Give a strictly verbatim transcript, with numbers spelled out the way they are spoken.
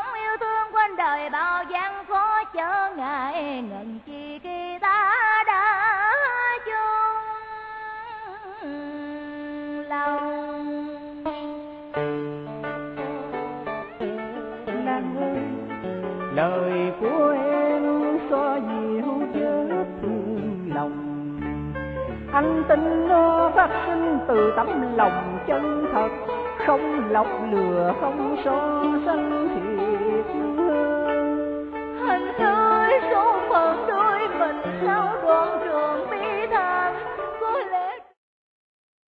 sống yêu thương quên đời bao gian khó chớ ngại ngần chi khi ta đã chung lòng. Nàng ơi, lời của em xóa dịu vết thương lòng. Anh tin nó phát sinh từ tấm lòng chân thật, không lọc lừa không so sánh thiệt hơn. Anh ơi số phận đôi mình sao đoạn trường biết